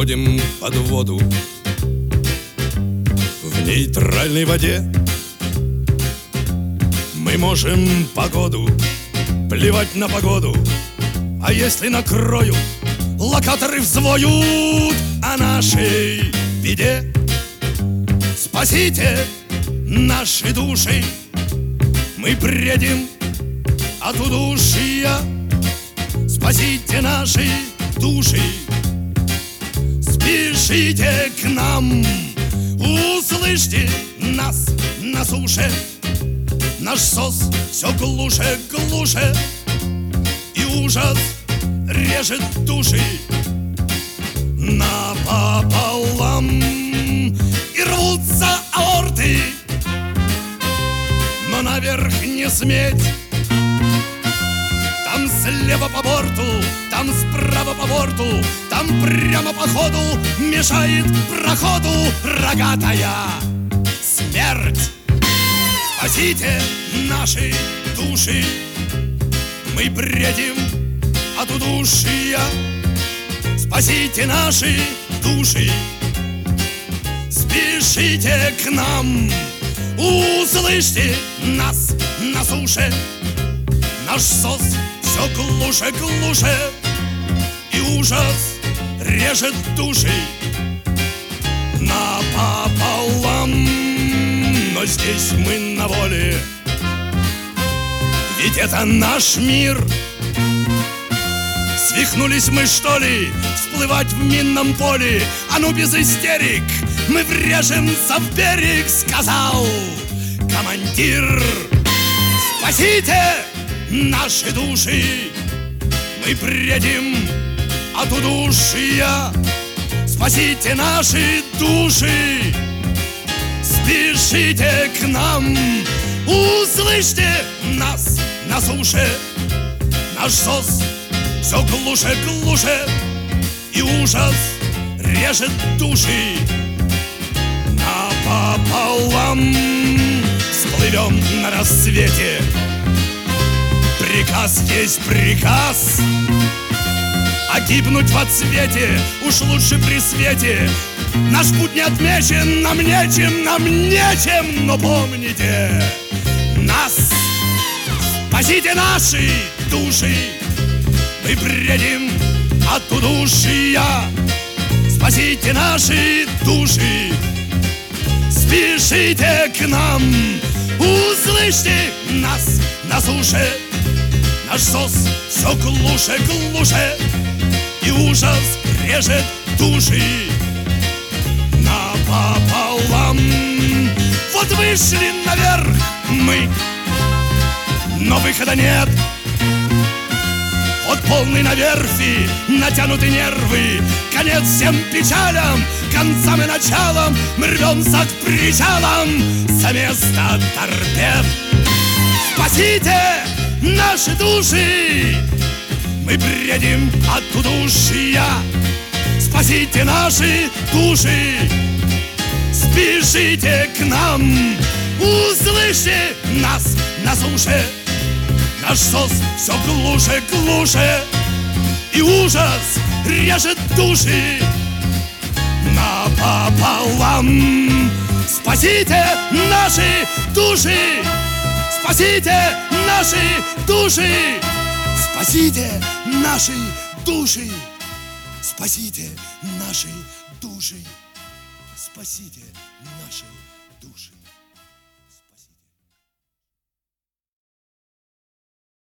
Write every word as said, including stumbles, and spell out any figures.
уходим под воду. В нейтральной воде мы можем погоду, плевать на погоду. А если накроют, локаторы взвоют о нашей беде. Спасите наши души, мы бредим от удушья. Спасите наши души, спешите к нам, услышьте нас на суше. Наш сос все глуше, глуше, и ужас режет души напополам, и рвутся аорты, но наверх не сметь. Там слева по борту, там справа по борту, там прямо по ходу мешает проходу рогатая смерть. Спасите наши души, мы бредим от удушья. Спасите наши души, спешите к нам, услышьте нас на суше. Наш сос все глуше, глуше, и ужас режет души напополам. Но здесь мы на воле, ведь это наш мир. Свихнулись мы, что ли, всплывать в минном поле? А ну без истерик, мы врежемся в берег, сказал командир. Спасите наши души, мы бредим от удушья. Спасите наши души, спешите к нам, услышьте нас на суше. Наш сос все глуше, глуше, и ужас режет души напополам. Всплывем на рассвете, приказ есть приказ, а гибнуть во цвете уж лучше при свете. Наш путь не отмечен, нам нечем, нам нечем, но помните нас. Спасите наши души, мы бредим от удушья. Спасите наши души, спешите к нам, услышьте нас на суше. Наш сос все глуше, глуше, и ужас режет души напополам. Вот вышли наверх мы, но выхода нет. Вот полный на верфи, натянуты нервы, конец всем печалям, концам и началам. Мы рвемся к причалам за место торпед. Спасите наши души, мы бредим от удушья. Спасите наши души, спешите к нам, услышьте нас на суше. Наш сос все глуше, глуше, и ужас режет души напополам. Спасите наши души, спасите наши души, спасите наши души, спасите наши души, спасите наши души.